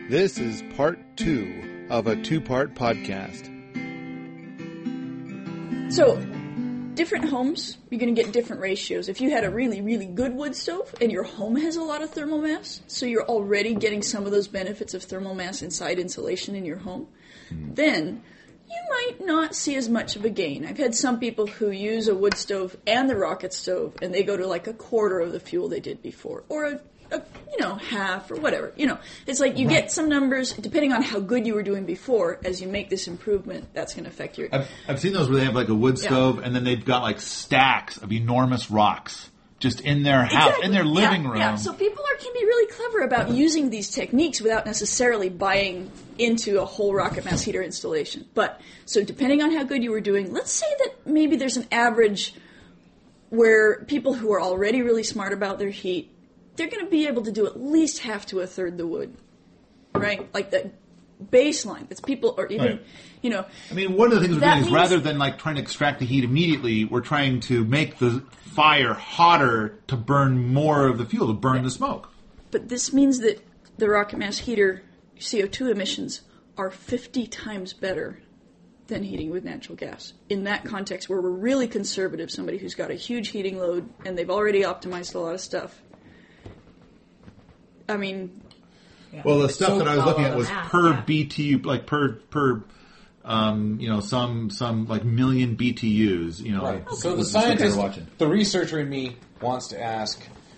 This is part 2 of a 2-part podcast. So, different homes, you're going to get different ratios. If you had a really, really good wood stove and your home has a lot of thermal mass, so you're already getting some of those benefits of thermal mass inside insulation in your home, then you might not see as much of a gain. I've had some people who use a wood stove and the rocket stove, and they go to like a quarter of the fuel they did before, or a half or whatever. It's like you get some numbers depending on how good you were doing before. As you make this improvement, that's going to affect your. I've seen those where they have like a wood stove, and then they've got like stacks of enormous rocks just in their house, in their living room. Yeah. So people can be really clever about using these techniques without necessarily buying into a whole rocket mass heater installation. But so depending on how good you were doing, let's say that maybe there's an average where people who are already really smart about their heat, they're going to be able to do at least half to a third the wood, right? Like the baseline. That's people, or even, I mean, one of the things we're doing is rather than like trying to extract the heat immediately, we're trying to make the fire hotter to burn more of the fuel, to burn the smoke. But this means that the rocket mass heater CO2 emissions are 50 times better than heating with natural gas. In that context where we're really conservative, somebody who's got a huge heating load and they've already optimized a lot of stuff. I mean... Well, the stuff that I was looking at was per BTU, like per some like million BTUs, Right. So the scientist, the researcher in me wants to ask,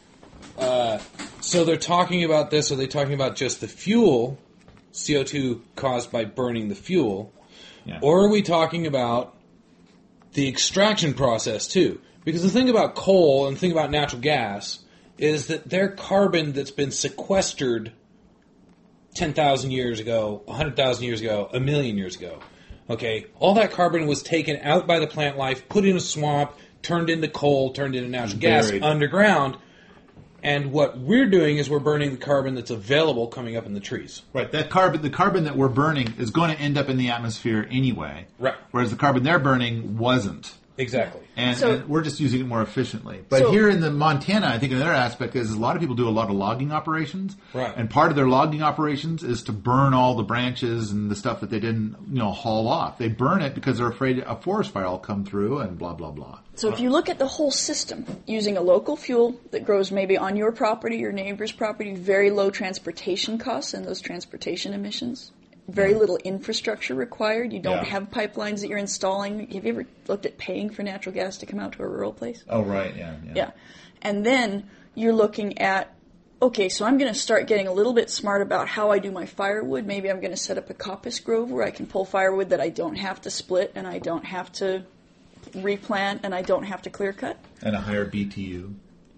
so they're talking about this, are they talking about just the fuel, CO2 caused by burning the fuel, or are we talking about the extraction process too? Because the thing about coal and the thing about natural gas is that they're carbon that's been sequestered 10,000 years ago, 100,000 years ago, a million years ago. Okay? All that carbon was taken out by the plant life, put in a swamp, turned into coal, turned into natural gas underground. And what we're doing is we're burning the carbon that's available coming up in the trees. Right. That carbon, the carbon that we're burning is going to end up in the atmosphere anyway. Right. Whereas the carbon they're burning wasn't. Exactly. And we're just using it more efficiently. But here in the Montana, I think another aspect is a lot of people do a lot of logging operations. Right. And part of their logging operations is to burn all the branches and the stuff that they didn't, haul off. They burn it because they're afraid a forest fire will come through and blah, blah, blah. So if you look at the whole system, using a local fuel that grows maybe on your property, your neighbor's property, very low transportation costs and those transportation emissions, very little infrastructure required. You don't have pipelines that you're installing. Have you ever looked at paying for natural gas to come out to a rural place? Oh, right, yeah. And then you're looking at, okay, so I'm going to start getting a little bit smart about how I do my firewood. Maybe I'm going to set up a coppice grove where I can pull firewood that I don't have to split and I don't have to replant and I don't have to clear cut. And a higher BTU.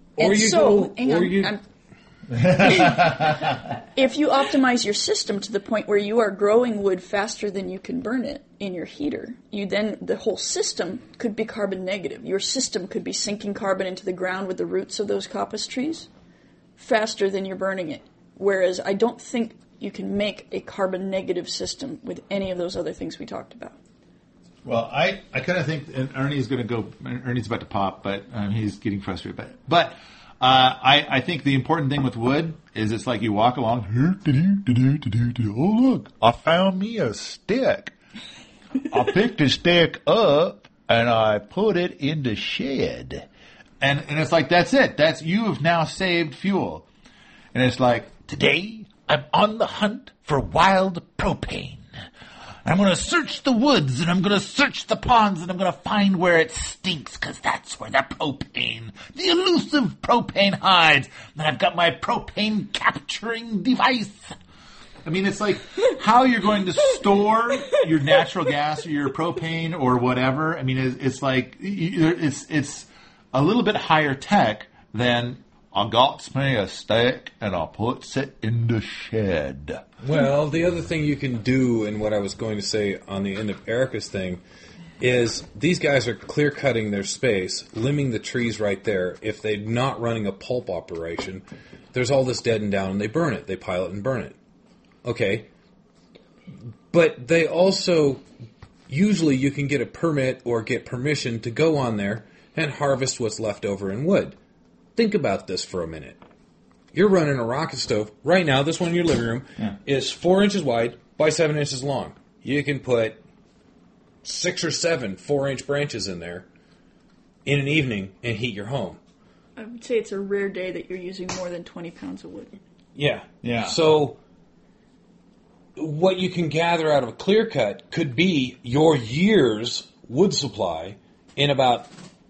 If you optimize your system to the point where you are growing wood faster than you can burn it in your heater, the whole system could be carbon negative. Your system could be sinking carbon into the ground with the roots of those coppice trees faster than you're burning it. Whereas I don't think you can make a carbon negative system with any of those other things we talked about. Well, I kind of think Ernie's about to pop, but he's getting frustrated. But I think the important thing with wood is it's like you walk along. Oh, look, I found me a stick. I picked a stick up and I put it in the shed. And it's like, that's it. You have now saved fuel. And it's like, today I'm on the hunt for wild propane. I'm going to search the woods, and I'm going to search the ponds, and I'm going to find where it stinks, because that's where the elusive propane hides. And I've got my propane capturing device. I mean, it's like how you're going to store your natural gas or your propane or whatever. I mean, it's like it's a little bit higher tech than I got me a stick and I puts it in the shed. Well, the other thing you can do, and what I was going to say on the end of Erica's thing, is these guys are clear-cutting their space, limbing the trees right there. If they're not running a pulp operation, there's all this dead and down, and they burn it. They pile it and burn it. Okay. But they also, usually you can get a permit or get permission to go on there and harvest what's left over in wood. Think about this for a minute. you're running a rocket stove. Right now, this one in your living room is 4 inches wide by 7 inches long. You can put 6 or 7 4-inch branches in there in an evening and heat your home. I would say it's a rare day that you're using more than 20 pounds of wood. Yeah. Yeah. So what you can gather out of a clear cut could be your year's wood supply in about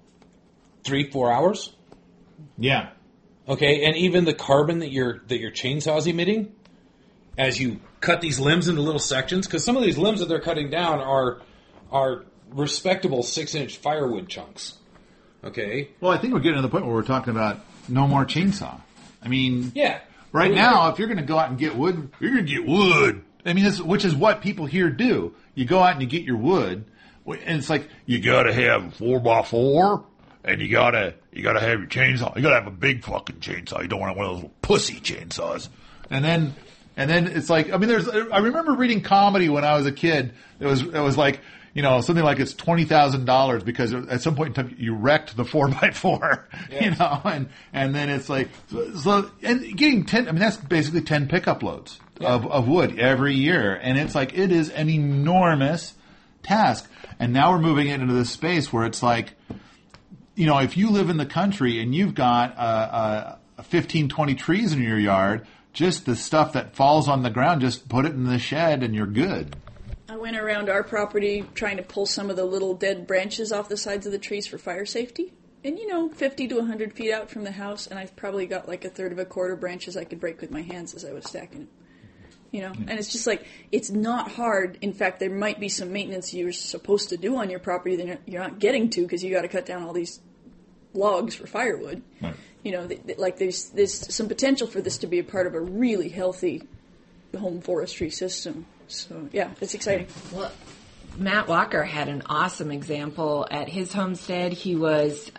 3-4 hours. Yeah. Okay, and even the carbon that your chainsaw's emitting, as you cut these limbs into little sections, because some of these limbs that they're cutting down are respectable 6-inch firewood chunks. Okay. Well, I think we're getting to the point where we're talking about no more chainsaw. I mean, Yeah. right now, if you're going to go out and get wood, you're going to get wood. I mean, which is what people here do. You go out and you get your wood, and it's like you got to have 4x4. And you gotta have your chainsaw. You gotta have a big fucking chainsaw. You don't want one of those little pussy chainsaws. And then it's like, I mean, I remember reading comedy when I was a kid. It was like, you know, something like it's $20,000 because at some point in time you wrecked the 4x4, you know, and then it's like, so, and getting 10, I mean, that's basically 10 pickup loads of wood every year. And it's like, it is an enormous task. And now we're moving it into this space where it's like, you know, if you live in the country and you've got 15, 20 trees in your yard, just the stuff that falls on the ground, just put it in the shed and you're good. I went around our property trying to pull some of the little dead branches off the sides of the trees for fire safety. And, 50 to 100 feet out from the house, and I probably got like a third of a quarter branches I could break with my hands as I was stacking them. And it's just like, it's not hard. In fact, there might be some maintenance you're supposed to do on your property that you're not getting to because you got to cut down all these logs for firewood. Right. Like there's some potential for this to be a part of a really healthy home forestry system. So, yeah, it's exciting. Well, Matt Walker had an awesome example at his homestead. He was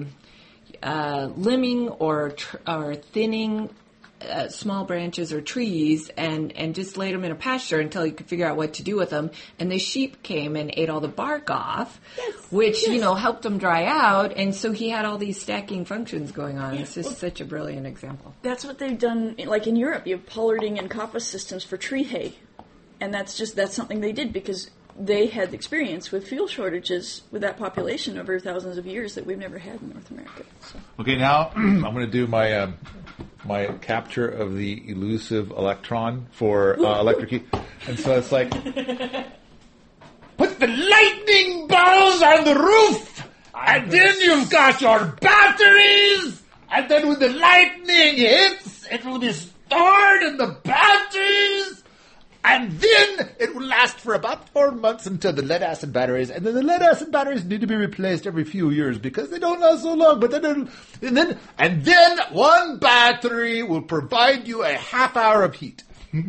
limbing or thinning small branches or trees and just laid them in a pasture until he could figure out what to do with them. And the sheep came and ate all the bark off, which, helped them dry out. And so he had all these stacking functions going on. It's just such a brilliant example. That's what they've done, like in Europe. You have pollarding and coppice systems for tree hay. And that's something they did because they had experience with fuel shortages with that population over thousands of years that we've never had in North America. So. Okay, now I'm going to do my my capture of the elusive electron for electric heat. And so it's like, put the lightning balls on the roof, and then you've got your batteries, and then when the lightning hits, it will be stored in the batteries. And then it will last for about 4 months until the lead-acid batteries, and then the lead-acid batteries need to be replaced every few years because they don't last so long. But then one battery will provide you a half hour of heat.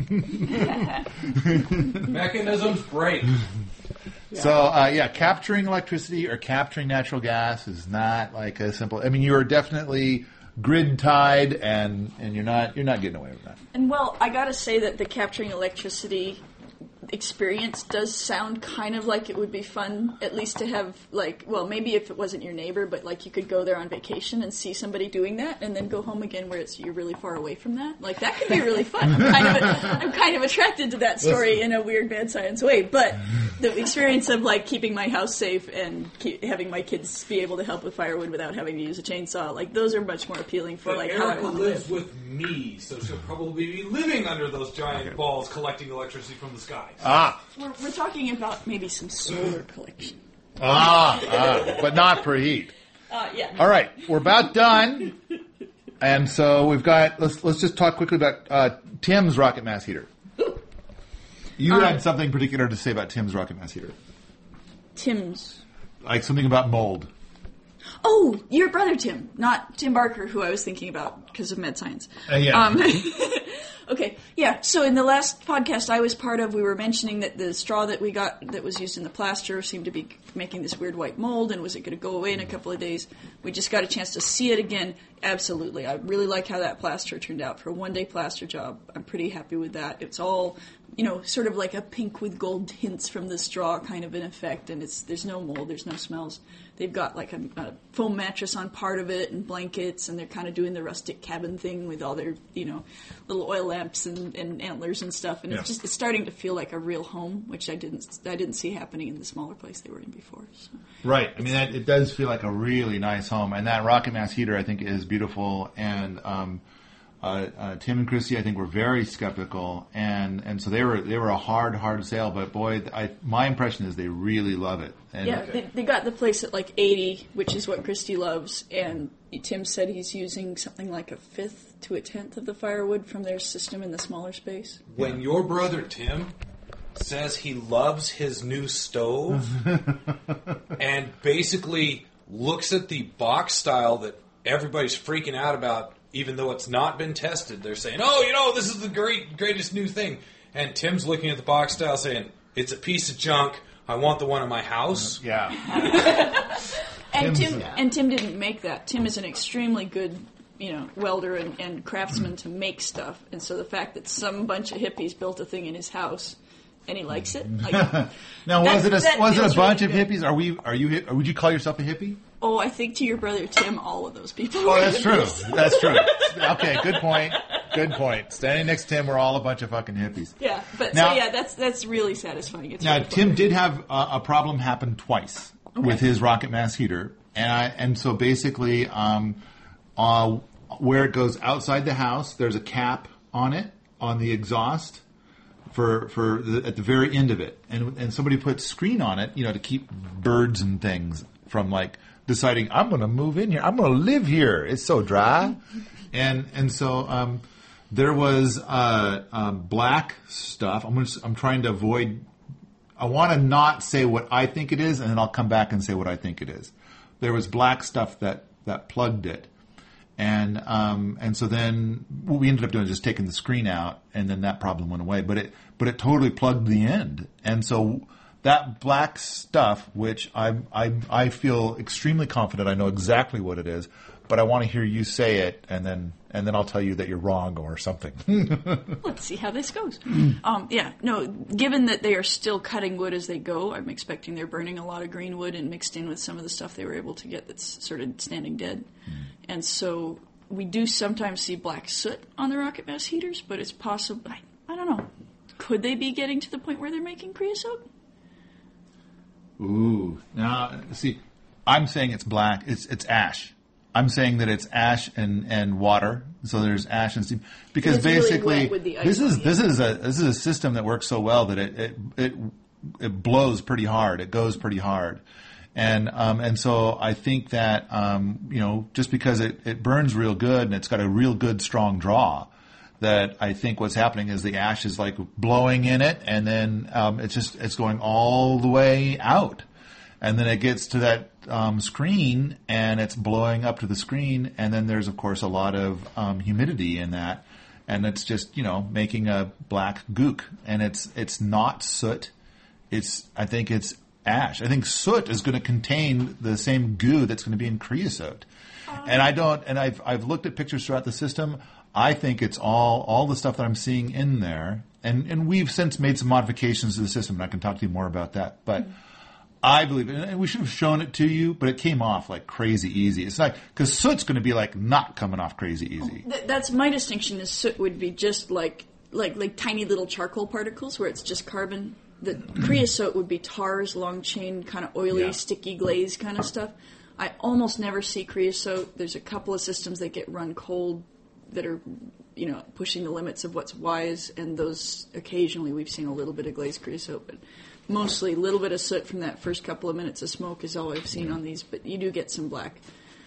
Mechanisms break. So, capturing electricity or capturing natural gas is not like a simple. I mean, you are definitely grid tied, and you're not getting away with that. And well, I gotta say that the capturing electricity experience does sound kind of like it would be fun, at least to have, maybe if it wasn't your neighbor, but you could go there on vacation and see somebody doing that and then go home again where you're really far away from that. That could be really fun. I'm kind of attracted to that story in a weird bad science way, but the experience of keeping my house safe and having my kids be able to help with firewood without having to use a chainsaw, those are much more appealing for but how I Erica want to lives live. with me, so she'll probably be living under those giant balls collecting electricity from the sky. We're talking about maybe some solar collection. But not for heat. Yeah. All right, we're about done, and so we've got. Let's just talk quickly about Tim's rocket mass heater. You had something particular to say about Tim's rocket mass heater. Tim's. Like something about mold. Oh, your brother Tim, not Tim Barker, who I was thinking about because of med science. Okay, yeah. So in the last podcast I was part of, we were mentioning that the straw that we got that was used in the plaster seemed to be making this weird white mold, and was it going to go away in a couple of days? We just got a chance to see it again. Absolutely. I really like how that plaster turned out for a one-day plaster job. I'm pretty happy with that. It's all sort of like a pink with gold hints from the straw kind of an effect, and there's no mold, there's no smells. They've got like a foam mattress on part of it and blankets, and they're kind of doing the rustic cabin thing with all their, little oil lamps and antlers and stuff, and it's starting to feel like a real home, which I didn't see happening in the smaller place they were in before. So. Right. I mean, it does feel like a really nice home, and that rocket mass heater I think is beautiful, and Tim and Christy, I think, were very skeptical, and so they were a hard sale. But boy, my impression is they really love it. And they got the place at like 80, which is what Christy loves, and Tim said he's using something like a fifth to a tenth of the firewood from their system in the smaller space. When your brother Tim says he loves his new stove, and basically looks at the box style that everybody's freaking out about. Even though it's not been tested, they're saying, this is the greatest new thing. And Tim's looking at the box style saying, it's a piece of junk. I want the one in my house. Yeah. And Tim didn't make that. Tim is an extremely good, welder and craftsman to make stuff. And so the fact that some bunch of hippies built a thing in his house and he likes it. Now, was it a bunch of good. hippies? Would you call yourself a hippie? Oh, I think to your brother Tim, all of those people. Oh, that's true. That's true. Okay, good point. Good point. Standing next to him, we're all a bunch of fucking hippies. Yeah, but now, that's really satisfying. It's now, really Tim did have a problem happen twice with his rocket mass heater, and so basically, where it goes outside the house, there's a cap on it on the exhaust. At the very end of it, and somebody put screen on it, to keep birds and things from deciding I'm going to move in here, I'm going to live here. It's so dry, and so there was black stuff. I'm trying to avoid. I want to not say what I think it is, and then I'll come back and say what I think it is. There was black stuff that plugged it. And so then what we ended up doing is just taking the screen out, and then that problem went away. But it totally plugged the end. And so that black stuff, which I feel extremely confident I know exactly what it is, but I want to hear you say it, and then I'll tell you that you're wrong or something. Let's see how this goes. Given that they are still cutting wood as they go, I'm expecting they're burning a lot of green wood and mixed in with some of the stuff they were able to get that's sort of standing dead. And so we do sometimes see black soot on the rocket mass heaters, but it's possible. I don't know. Could they be getting to the point where they're making creosote? Ooh. Now, see, I'm saying it's black. It's ash. I'm saying that it's ash and water. So there's ash and steam because basically really this is a system that works so well that it blows pretty hard. It goes pretty hard. And so I think that, just because it burns real good and it's got a real good strong draw, that I think what's happening is the ash is blowing in it, and then, it's going all the way out. And then it gets to that, screen, and it's blowing up to the screen, and then there's of course a lot of, humidity in that, and it's just, making a black gook, and it's not soot. I think it's ash. I think soot is going to contain the same goo that's going to be in creosote. And I've looked at pictures throughout the system. I think it's all the stuff that I'm seeing in there. And we've since made some modifications to the system, and I can talk to you more about that. But I believe, and we should have shown it to you, but it came off like crazy easy. It's not, because soot's going to be not coming off crazy easy. That's my distinction, is soot would be just like tiny little charcoal particles where it's just carbon. The creosote would be tars, long chain, kind of oily, sticky glaze kind of stuff. I almost never see creosote. There's a couple of systems that get run cold that are, pushing the limits of what's wise, and those occasionally we've seen a little bit of glazed creosote, but mostly a little bit of soot from that first couple of minutes of smoke is all I've seen on these, but you do get some black.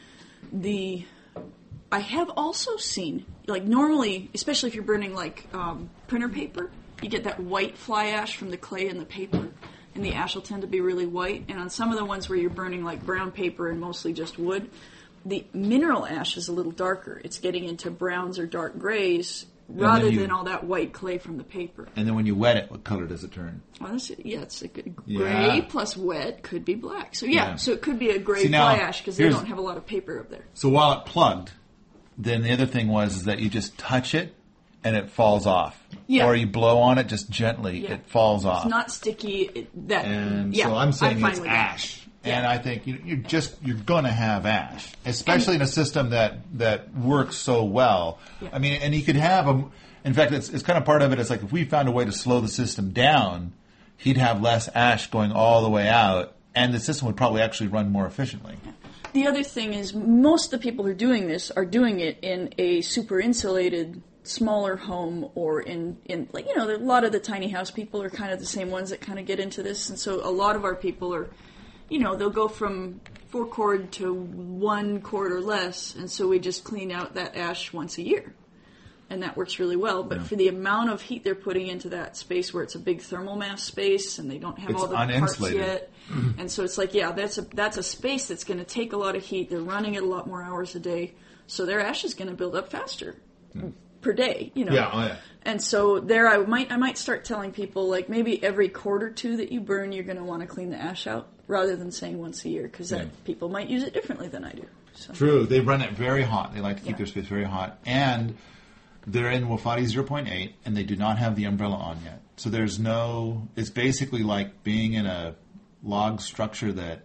I have also seen, normally, especially if you're burning printer paper, you get that white fly ash from the clay and the paper, and the ash will tend to be really white. And on some of the ones where you're burning brown paper and mostly just wood, the mineral ash is a little darker. It's getting into browns or dark grays rather than all that white clay from the paper. And then when you wet it, what color does it turn? Well, it's a good gray plus wet could be black. So so it could be a gray fly ash because they don't have a lot of paper up there. So while it plugged, then the other thing is that you just touch it and it falls off. Yeah. or you blow on it just gently, Yeah. it falls off. It's not sticky. And yeah, so I'm saying fine it's with that. ash. Yeah. And I think you're going to have ash, especially in a system that works so well. Yeah. I mean, and you could have in fact, it's kind of part of it. It's like if we found a way to slow the system down, he'd have less ash going all the way out, and the system would probably actually run more efficiently. The other thing is most of the people who are doing this are doing it in a super insulated smaller home, or in like, a lot of the tiny house people are kind of the same ones that kind of get into this. And so a lot of our people are, they'll go from 4 cord to 1 cord or less, and so we just clean out that ash once a year. And that works really well. But for the amount of heat they're putting into that space where it's a big thermal mass space and they don't have It's all the parts uninsulated. yet. And so it's like, that's a space that's going to take a lot of heat. They're running it a lot more hours a day. So their ash is going to build up faster per day, Yeah, oh yeah. And so there I might start telling people, like, maybe every cord or 2 that you burn, you're going to want to clean the ash out rather than saying once a year, because people might use it differently than I do. So. True. They run it very hot. They like to keep Yeah. their space very hot. And they're in Wofati 0.8, and they do not have the umbrella on yet. So there's it's basically like being in a log structure that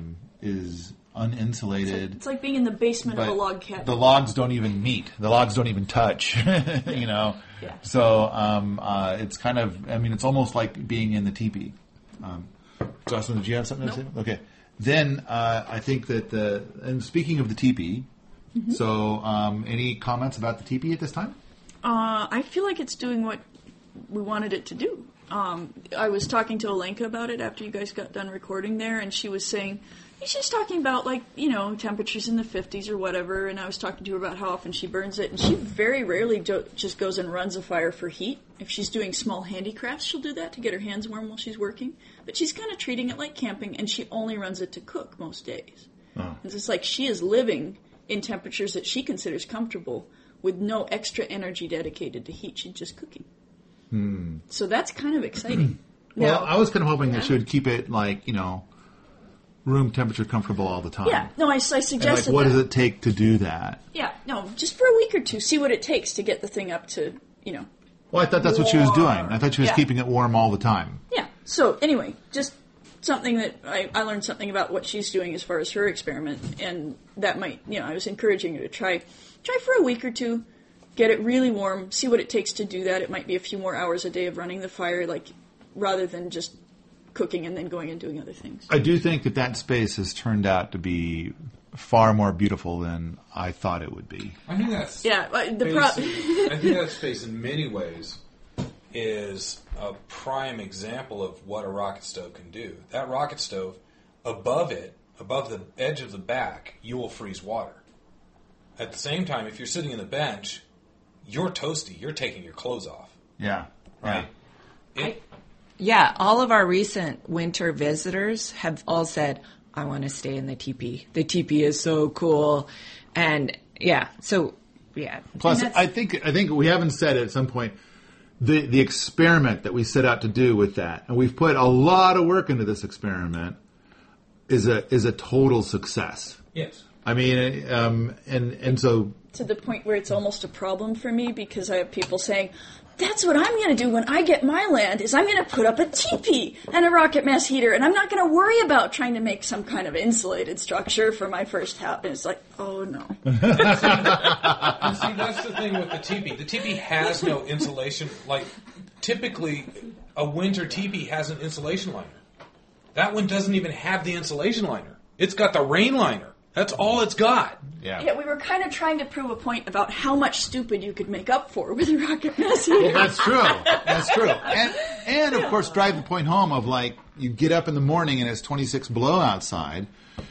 is uninsulated. It's like being in the basement of a but log cabin. the logs don't even meet. The logs don't even touch, Yeah. So it's kind of, it's almost like being in the teepee. Jocelyn, did you have something to say? Okay. Then I think that and speaking of the teepee, so any comments about the teepee at this time? I feel like it's doing what we wanted it to do. I was talking to Alenka about it after you guys got done recording there, and she was saying, she's talking about, like, temperatures in the 50s or whatever, and I was talking to her about how often she burns it, and she very rarely just goes and runs a fire for heat. If she's doing small handicrafts, she'll do that to get her hands warm while she's working, but she's kind of treating it like camping, and she only runs it to cook most days. Oh. It's just like she is living in temperatures that she considers comfortable with no extra energy dedicated to heat. She's just cooking. So that's kind of exciting. Well, I was kind of hoping that she would keep it like, room temperature comfortable all the time. Yeah, no, I suggested and like, what that. does it take to do that? Yeah, no, just for a week or 2, see what it takes to get the thing up to, Well, I thought that's what she was doing. warm. I thought she was Yeah. keeping it warm all the time. Yeah, so anyway, just something that I learned something about what she's doing as far as her experiment, and that might, I was encouraging her to try for a week or 2, get it really warm, see what it takes to do that. It might be a few more hours a day of running the fire, like, rather than just cooking and then going and doing other things. I do think that space has turned out to be far more beautiful than I thought it would be. I think that's I think that space in many ways is a prime example of what a rocket stove can do. That rocket stove, above the edge of the back, you will freeze water. At the same time, if you're sitting in the bench, you're toasty. You're taking your clothes off. Yeah. Right? Yeah, all of our recent winter visitors have all said, I want to stay in the teepee. The teepee is so cool. And yeah, so yeah. Plus, I think we haven't said it at some point, the experiment that we set out to do with that, and we've put a lot of work into this experiment, is a total success. Yes. I mean, and so to the point where it's almost a problem for me, because I have people saying, that's what I'm going to do when I get my land, is I'm going to put up a teepee and a rocket mass heater, and I'm not going to worry about trying to make some kind of insulated structure for my first house. And it's like, oh no. And see, that's the thing with the teepee. The teepee has no insulation. Like, typically, a winter teepee has an insulation liner. That one doesn't even have the insulation liner. It's got the rain liner. That's all it's got. Yeah, we were kind of trying to prove a point about how much stupid you could make up for with a rocket mass heater. Well, that's true. That's true. And of course, drive the point home of, like, you get up in the morning and it's 26 below outside,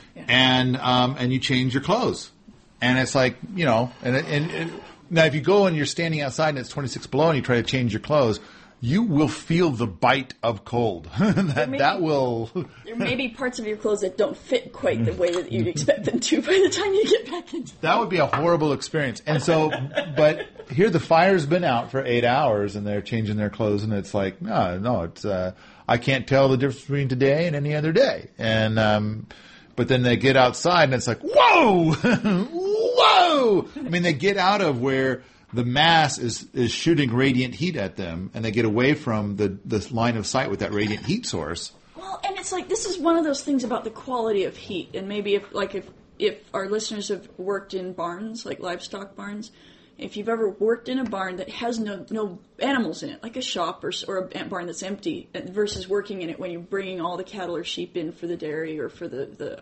and you change your clothes, and it's like, and now if you go and you're standing outside and it's 26 below and you try to change your clothes, you will feel the bite of cold. that will. There may be parts of your clothes that don't fit quite the way that you'd expect them to by the time you get back into them. That would be a horrible experience. And so, but here the fire's been out for 8 hours and they're changing their clothes, and it's like, no, it's I can't tell the difference between today and any other day. And but then they get outside and it's like, whoa, whoa. I mean, they get out of where the mass is shooting radiant heat at them, and they get away from the line of sight with that radiant heat source. Well, and it's like, this is one of those things about the quality of heat, and maybe if our listeners have worked in barns, like livestock barns, if you've ever worked in a barn that has no animals in it, like a shop or a barn that's empty, versus working in it when you're bringing all the cattle or sheep in for the dairy or for the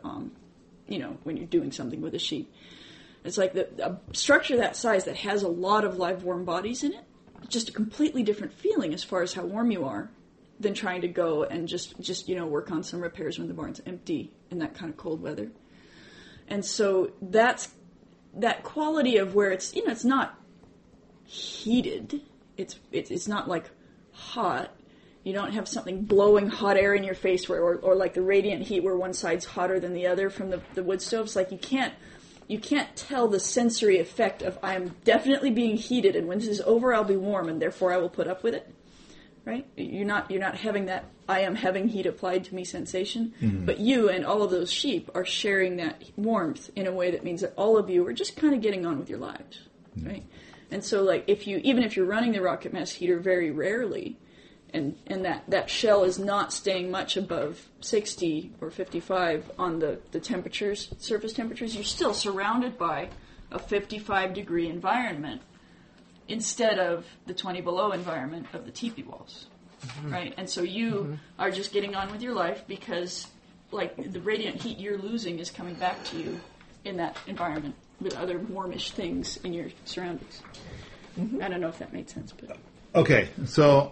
when you're doing something with a sheep. It's like a structure that size that has a lot of live warm bodies in it, just a completely different feeling as far as how warm you are than trying to go and just work on some repairs when the barn's empty in that kind of cold weather. And so that's that quality of where it's it's not heated, it's not like hot. You don't have something blowing hot air in your face or like the radiant heat where one side's hotter than the other from the wood stoves. Like you can't tell the sensory effect of I am definitely being heated, and when this is over I'll be warm and therefore I will put up with it. Right? You're not having that I am having heat applied to me sensation, but you and all of those sheep are sharing that warmth in a way that means that all of you are just kind of getting on with your lives, right? And so, like, even if you're running the rocket mass heater very rarely, and that shell is not staying much above 60 or 55 on the temperatures, surface temperatures, you're still surrounded by a 55-degree environment, instead of the 20 below environment of the teepee walls, right? And so you are just getting on with your life because, like, the radiant heat you're losing is coming back to you in that environment with other warmish things in your surroundings. I don't know if that made sense, but... Okay, so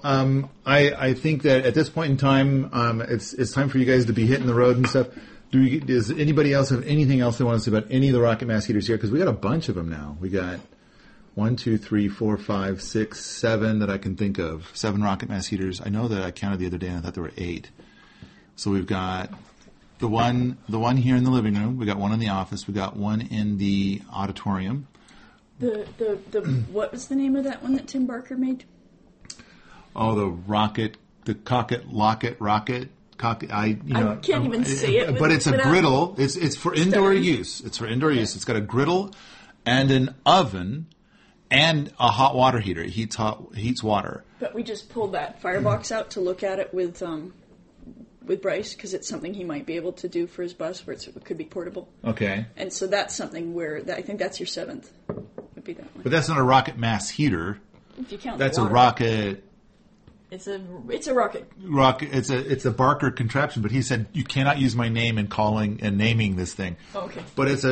I think that at this point in time, it's time for you guys to be hitting the road and stuff. Does anybody else have anything else they want to say about any of the rocket mass heaters here? Because we got a bunch of them now. We got 1, 2, 3, 4, 5, 6, 7 that I can think of. 7 rocket mass heaters. I know that I counted the other day and I thought there were 8. So we've got the one here in the living room. We got one in the office. We got one in the auditorium. The what was the name of that one that Tim Barker made? Oh, the Cocket Locket Rocket. I can't even say it. But it's a griddle. It's for indoor use. It's for indoor use. It's got a griddle and an oven and a hot water heater. It heats water. But we just pulled that firebox out to look at it with Bryce because it's something he might be able to do for his bus where it could be portable. Okay. And so that's something where I think that's your 7th. Would be that one. But that's not a rocket mass heater. If you count that's the water. A rocket. It's a rocket. It's a Barker contraption, but he said you cannot use my name in calling and naming this thing. Oh, okay. But it's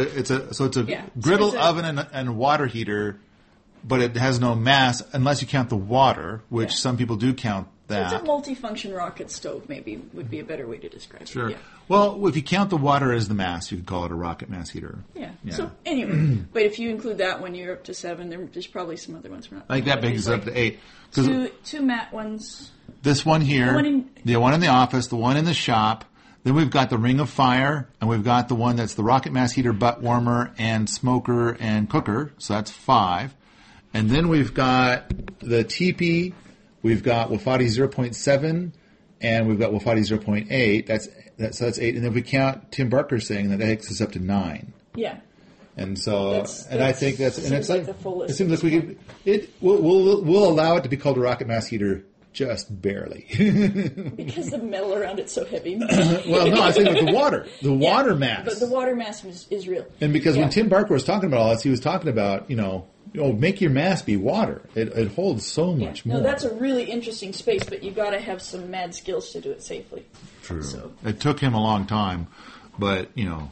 a griddle, oven, and water heater, but it has no mass unless you count the water, which some people do count that. So it's a multifunction rocket stove, maybe would be a better way to describe it. Sure. Yeah. Well, if you count the water as the mass, you could call it a rocket mass heater. Yeah. So anyway, but if you include that one, you're up to 7. There's probably some other ones we're not. I think that brings us up to 8. Two matte ones. This one here, the one in the office, the one in the shop. Then we've got the Ring of Fire, and we've got the one that's the rocket mass heater, butt warmer, and smoker and cooker. So that's 5. And then we've got the teepee. We've got Wafati 0.7, and we've got Wafati 0.8. So that's 8. And then if we count Tim Barker saying that takes us up to 9. Yeah. And so, I think that's, and it's like the full list. It seems like we could, we'll allow it to be called a rocket mass heater just barely. Because the metal around it's so heavy. Well, no, I think with the water mass. But the water mass is real. And because when Tim Barker was talking about all this, he was talking about, make your mass be water. It holds so much more. No, that's a really interesting space, but you've got to have some mad skills to do it safely. True. So. It took him a long time, but,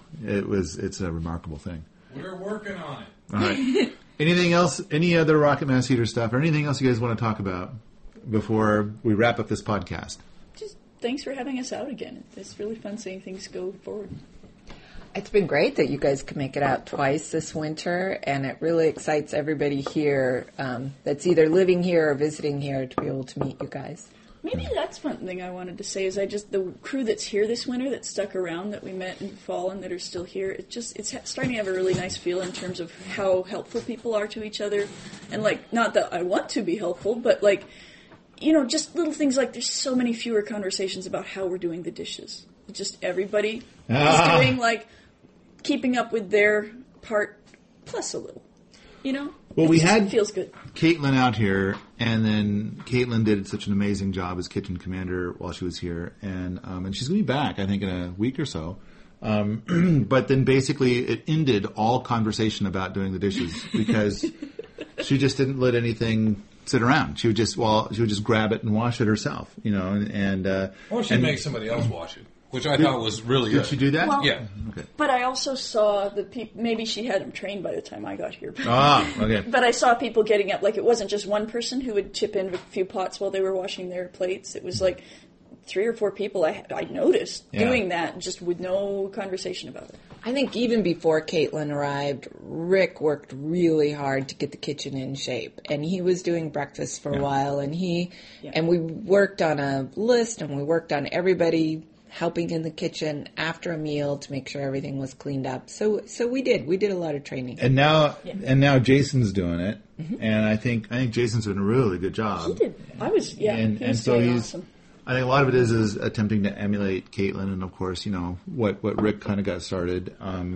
it's a remarkable thing. We're working on it. All right. Anything else? Any other rocket mass heater stuff, or anything else you guys want to talk about before we wrap up this podcast? Just thanks for having us out again. It's really fun seeing things go forward. It's been great that you guys can make it out twice this winter, and it really excites everybody here that's either living here or visiting here to be able to meet you guys. Maybe that's one thing I wanted to say is the crew that's here this winter that stuck around that we met in the fall and that are still here, it's starting to have a really nice feel in terms of how helpful people are to each other. And not that I want to be helpful, but just little things like there's so many fewer conversations about how we're doing the dishes. Just everybody is doing keeping up with their part plus a little. you know? Well, we had It feels good. Caitlin out here, and then Caitlin did such an amazing job as kitchen commander while she was here, and she's going to be back, I think, in a week or so. But then basically it ended all conversation about doing the dishes because she just didn't let anything sit around. She would just grab it and wash it herself, you know, Or she'd make somebody else wash it, which I thought was really good. Did she do that? Well, Yeah. Okay. But I also saw the people, maybe she had them trained by the time I got here. Okay. But I saw people getting up, like it wasn't just one person who would chip in with a few pots while they were washing their plates. It was like 3 or 4 people I noticed doing that just with no conversation about it. I think even before Caitlin arrived, Rick worked really hard to get the kitchen in shape, and he was doing breakfast for a while, and and we worked on a list, and we worked on everybody helping in the kitchen after a meal to make sure everything was cleaned up. So we did a lot of training. And now Jason's doing it, and I think Jason's doing a really good job. He did. I was, he was so doing he's. awesome. I think a lot of it is attempting to emulate Caitlin, and of course, you know what Rick kind of got started,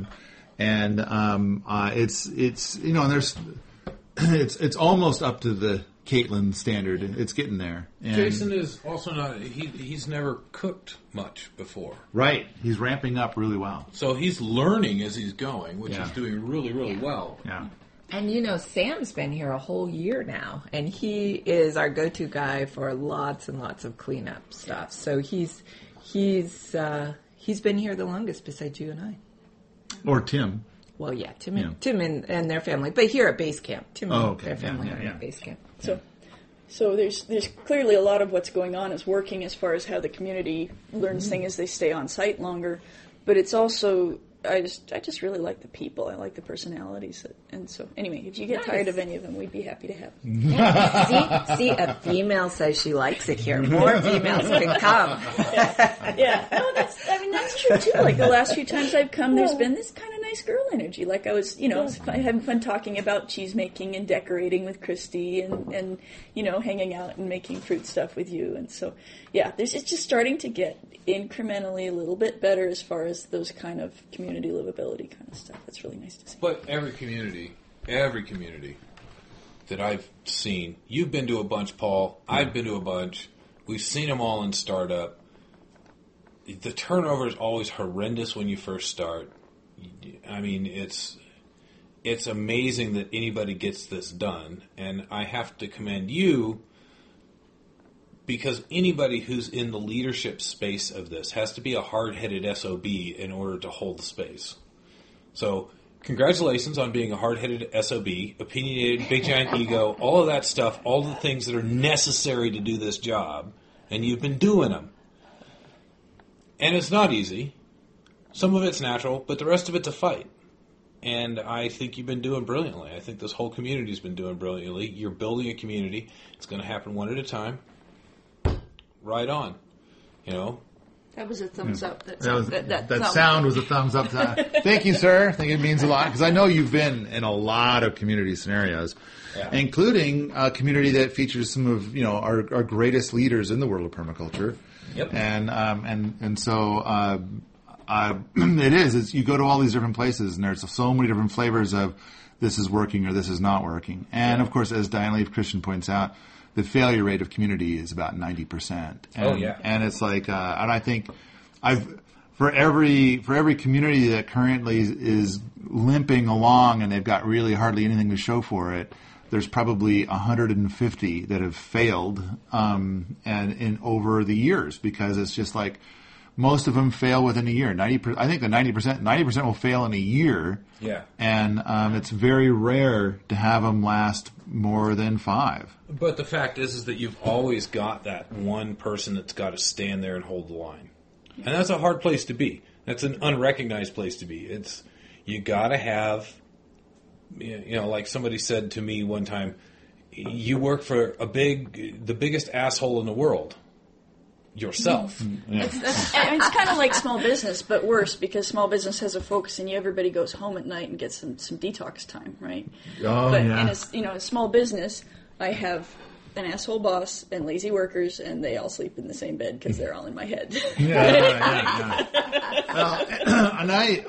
it's you know, and there's it's almost up to the Caitlin standard. It's getting there. And Jason is also not. He's never cooked much before. Right. He's ramping up really well. So he's learning as he's going, which is doing really, really well. Yeah. And you know, Sam's been here a whole year now, and he is our go-to guy for lots and lots of cleanup stuff. So he's been here the longest besides you and I. Or Tim. Well, yeah, Tim and their family, but here at base camp, Tim and their family are at base camp. So there's clearly a lot of what's going on is working as far as how the community learns things as they stay on site longer, but it's also I just really like the people. I like the personalities, and so anyway, if you get tired of any of them, we'd be happy to have them. See, a female says she likes it here. More females can come. Yeah, no, that's true too. Like the last few times I've come, there's been this kind of nice girl energy. Like I was, having fun talking about cheese making and decorating with Christy, and hanging out and making fruit stuff with you. And so, yeah, it's just starting to get incrementally a little bit better as far as those kind of community livability kind of stuff. That's really nice to see. But every community that I've seen, you've been to a bunch, Paul. I've been to a bunch. We've seen them all in startup. The turnover is always horrendous when you first start. I mean, it's amazing that anybody gets this done, and I have to commend you because anybody who's in the leadership space of this has to be a hard-headed SOB in order to hold the space. So, congratulations on being a hard-headed SOB, opinionated, big giant ego, all of that stuff, all the things that are necessary to do this job, and you've been doing them. And it's not easy. Some of it's natural, but the rest of it's a fight. And I think you've been doing brilliantly. I think this whole community's been doing brilliantly. You're building a community. It's going to happen one at a time. Right on. That was a thumbs up. That sound was a thumbs up. Thank you, sir. I think it means a lot because I know you've been in a lot of community scenarios, including a community that features some of our greatest leaders in the world of permaculture. Yep. And so it is. You go to all these different places, and there's so many different flavors of this is working or this is not working. And of course, as Diane Leaf Christian points out, the failure rate of community is about 90%. And it's like, and I think for every community that currently is limping along and they've got really hardly anything to show for it, there's probably 150 that have failed, and in over the years, because it's just like most of them fail within a year. I think the 90% will fail in a year. Yeah. And it's very rare to have them last more than 5. But the fact is that you've always got that one person that's got to stand there and hold the line. And that's a hard place to be. That's an unrecognized place to be. You got to have, like somebody said to me one time, you work for the biggest asshole in the world. Yourself. Yeah. It's kind of like small business, but worse, because small business has a focus, and everybody goes home at night and gets some detox time, right? Oh, but yeah. in a small business, I have an asshole boss and lazy workers, and they all sleep in the same bed because they're all in my head. Yeah. Well, and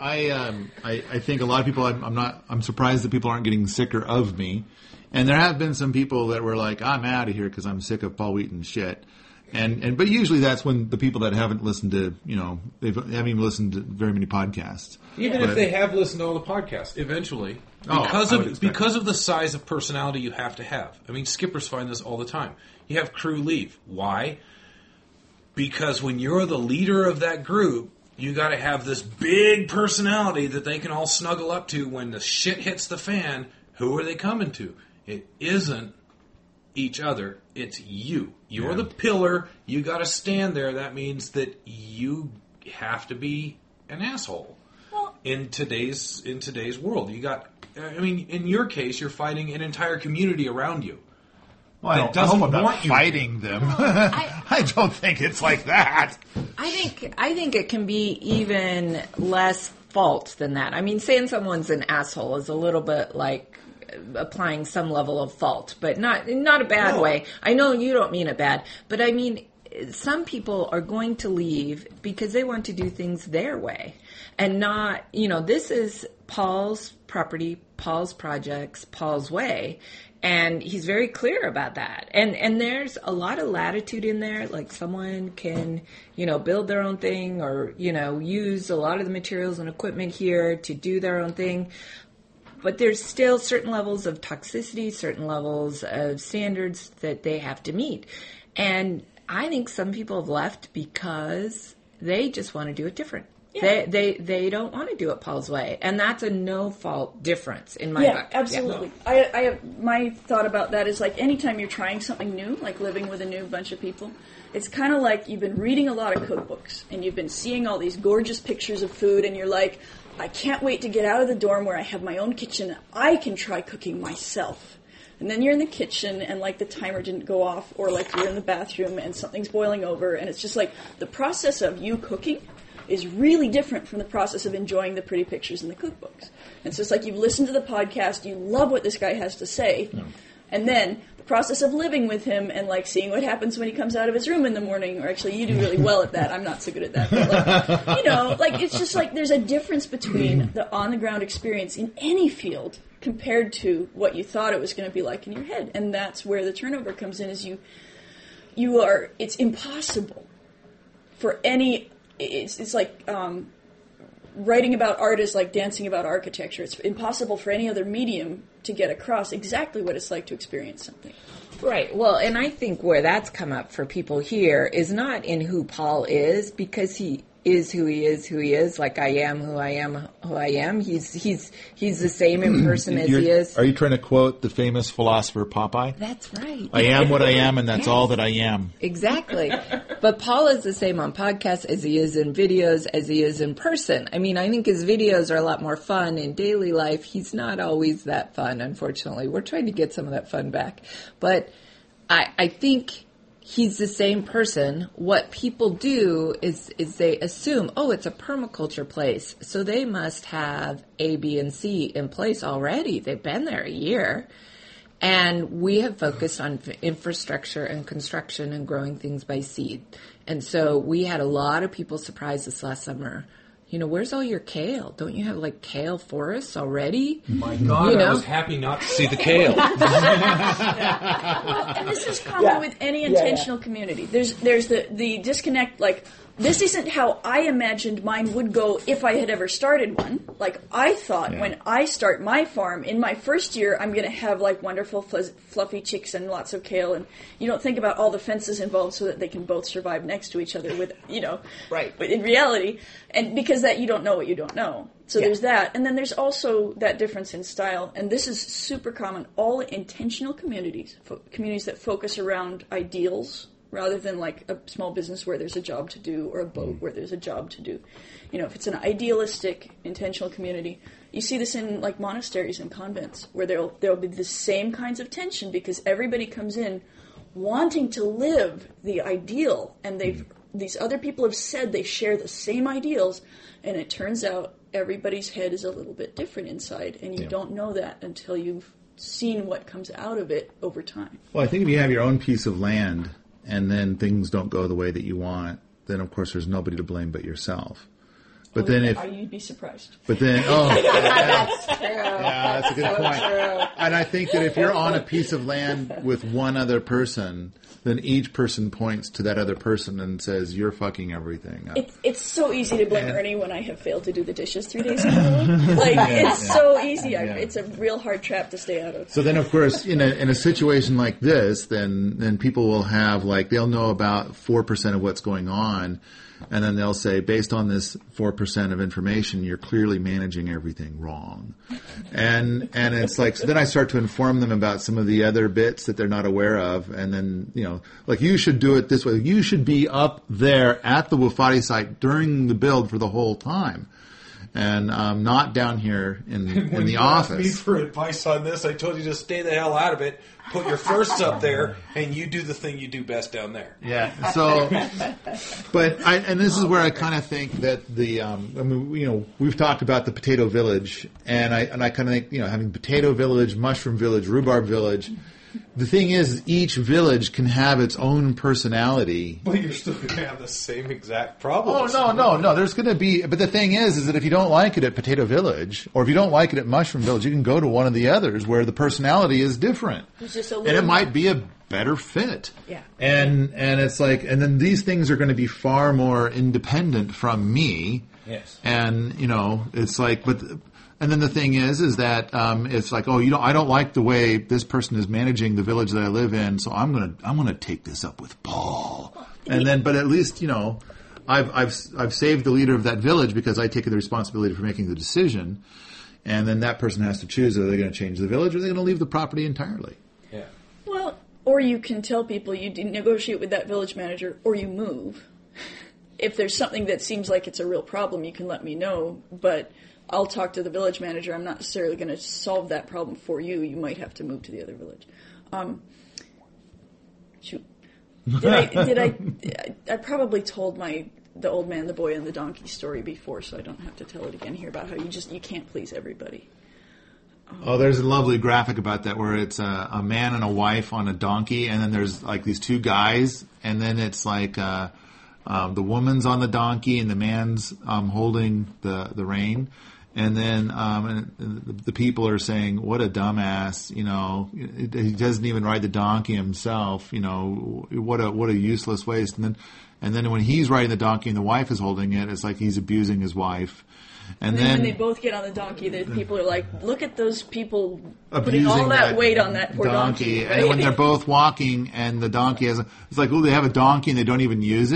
I think a lot of people. I'm surprised that people aren't getting sicker of me. And there have been some people that were like, I'm out of here because I'm sick of Paul Wheaton's shit. But usually that's when the people that haven't listened to, they haven't even listened to very many podcasts. Even if they have listened to all the podcasts, eventually, because of the size of personality you have to have. I mean, skippers find this all the time. You have crew leave. Why? Because when you're the leader of that group, you got to have this big personality that they can all snuggle up to when the shit hits the fan. Who are they coming to? It isn't each other. It's you. You're the pillar. You got to stand there. That means that you have to be an asshole in today's world. You got. I mean, in your case, you're fighting an entire community around you. Well, I hope I'm not fighting them. I don't think it's like that. I think it can be even less fault than that. I mean, saying someone's an asshole is a little bit like applying some level of fault, but not a bad way. I know you don't mean it bad, but I mean, some people are going to leave because they want to do things their way and not, this is Paul's property, Paul's projects, Paul's way. And he's very clear about that. And there's a lot of latitude in there. Like someone can, build their own thing or, use a lot of the materials and equipment here to do their own thing. But there's still certain levels of toxicity, certain levels of standards that they have to meet. And I think some people have left because they just want to do it different. Yeah. They don't want to do it Paul's way. And that's a no-fault difference in my book. Absolutely. Yeah. I have my thought about that is like anytime you're trying something new, like living with a new bunch of people, it's kind of like you've been reading a lot of cookbooks and you've been seeing all these gorgeous pictures of food and you're like, I can't wait to get out of the dorm where I have my own kitchen. I can try cooking myself. And then you're in the kitchen and like the timer didn't go off or like you're in the bathroom and something's boiling over and it's just like the process of you cooking is really different from the process of enjoying the pretty pictures in the cookbooks. And so it's like you've listened to the podcast, you love what this guy has to say, and then the process of living with him and like seeing what happens when he comes out of his room in the morning, or actually you do really well at that, I'm not so good at that, but like, it's just like there's a difference between the on-the-ground experience in any field compared to what you thought it was going to be like in your head. And that's where the turnover comes in is it's impossible for any... It's like writing about art is like dancing about architecture. It's impossible for any other medium to get across exactly what it's like to experience something. Right. Well, and I think where that's come up for people here is not in who Paul is, because he is who he is, like I am who I am. He's the same in person as he is. Are you trying to quote the famous philosopher Popeye? That's right. I am what I am, and that's all that I am. Exactly. But Paul is the same on podcasts as he is in videos, as he is in person. I mean, I think his videos are a lot more fun in daily life. He's not always that fun, unfortunately. We're trying to get some of that fun back. But I think... he's the same person. What people do is they assume, it's a permaculture place, so they must have A, B, and C in place already. They've been there a year. And we have focused on infrastructure and construction and growing things by seed. And so we had a lot of people surprised us last summer. Where's all your kale? Don't you have like kale forests already? My God, I was happy not to see the kale. Well, and this is common with any intentional community. There's the disconnect, like, this isn't how I imagined mine would go if I had ever started one. Like, I thought when I start my farm, in my first year, I'm going to have, like, wonderful fluffy chicks and lots of kale. And you don't think about all the fences involved so that they can both survive next to each other with, Right. But in reality, and because that you don't know what you don't know. So there's that. And then there's also that difference in style. And this is super common. All intentional communities that focus around ideals, rather than like a small business where there's a job to do or a boat where there's a job to do. If it's an idealistic, intentional community, you see this in like monasteries and convents where there'll be the same kinds of tension because everybody comes in wanting to live the ideal, and these other people have said they share the same ideals, and it turns out everybody's head is a little bit different inside, and you don't know that until you've seen what comes out of it over time. Well, I think if you have your own piece of land and then things don't go the way that you want, then of course there's nobody to blame but yourself. But then if you'd be surprised. But then That's true. yeah, that's a good point. And I think that if you're on a piece of land with one other person, then each person points to that other person and says, "You're fucking everything up." It's so easy to blame Ernie when I have failed to do the dishes 3 days in a row. It's so easy. It's a real hard trap to stay out of. So then, of course, in a situation like this, then people will have they'll know about 4% of what's going on. And then they'll say, based on this 4% of information, you're clearly managing everything wrong. And it's so then I start to inform them about some of the other bits that they're not aware of. And then, you should do it this way. You should be up there at the Wofati site during the build for the whole time. And not down here in the office. When you asked me for advice on this, I told you to stay the hell out of it. Put your firsts up there, and you do the thing you do best down there. Yeah. So, and this is where I kind of think that we've talked about the potato village, and I kind of think having potato village, mushroom village, rhubarb village. The thing is, each village can have its own personality. But you're still going to have the same exact problems. Oh, no. There's going to be... But the thing is that if you don't like it at Potato Village, or if you don't like it at Mushroom Village, you can go to one of the others where the personality is different. It's just a little and it might be a better fit. Yeah. And it's and then these things are going to be far more independent from me. Yes. And, it's and then the thing is that it's I don't like the way this person is managing the village that I live in, so I'm gonna take this up with Paul. And then, but at least I've saved the leader of that village because I take the responsibility for making the decision, and then that person has to choose whether they're going to change the village or they're going to leave the property entirely. Yeah. Well, or you can tell people you negotiate with that village manager, or you move. If there's something that seems like it's a real problem, you can let me know, but I'll talk to the village manager. I'm not necessarily going to solve that problem for you. You might have to move to the other village. Shoot. I probably told the old man, the boy, and the donkey story before, so I don't have to tell it again here about how you can't please everybody. Oh, there's a lovely graphic about that where it's a man and a wife on a donkey, and then there's these two guys, and then it's the woman's on the donkey and the man's holding the rein. And then the people are saying, "What a dumbass! He doesn't even ride the donkey himself. What a useless waste." And then when he's riding the donkey and the wife is holding it, it's like he's abusing his wife. And then when they both get on the donkey, the people are like, "Look at those people abusing putting all that weight on that poor donkey." Right? And when they're both walking, and the donkey it's they have a donkey and they don't even use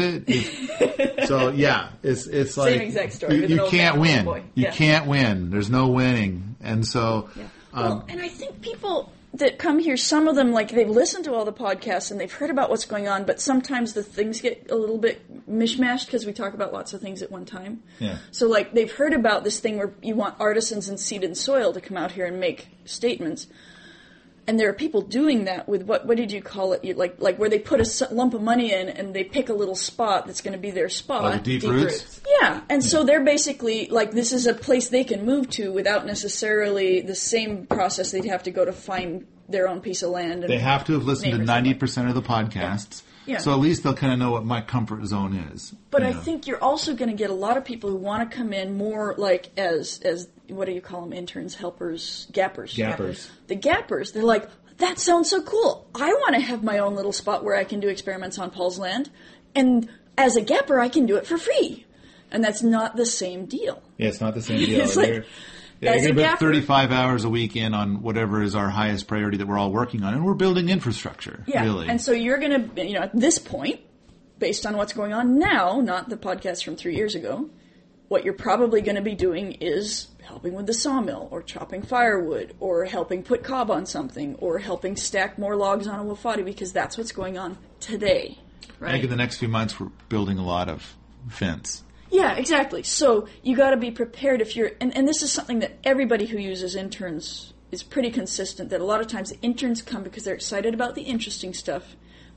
it. So yeah, it's same exact story. You can't win. You can't win. There's no winning, and so. Yeah. And I think people that come here, some of them they've listened to all the podcasts and they've heard about what's going on, but sometimes the things get a little bit mishmashed because we talk about lots of things at one time. Yeah. So they've heard about this thing where you want artisans in seed and soil to come out here and make statements. And there are people doing that with what did you call it? Like where they put a lump of money in and they pick a little spot that's going to be their spot. Deep roots? Yeah. And so they're basically this is a place they can move to without necessarily the same process they'd have to go to find their own piece of land. And they have to have listened to 90% of the podcasts. Yeah. So at least they'll kind of know what my comfort zone is. But I think you're also going to get a lot of people who want to come in more as what do you call them? Interns, helpers, gappers. Gappers. The gappers, they're like, that sounds so cool. I want to have my own little spot where I can do experiments on Paul's land. And as a gapper, I can do it for free. And that's not the same deal. Yeah, it's not the same deal. It's you're going to put 35 hours a week in on whatever is our highest priority that we're all working on. And we're building infrastructure, really. And so you're going to, at this point, based on what's going on now, not the podcast from 3 years ago, what you're probably going to be doing is helping with the sawmill, or chopping firewood, or helping put cob on something, or helping stack more logs on a Wofati, because that's what's going on today. Right? I think in the next few months we're building a lot of fence. Yeah, exactly. So you got to be prepared if you're, and this is something that everybody who uses interns is pretty consistent, that a lot of times the interns come because they're excited about the interesting stuff,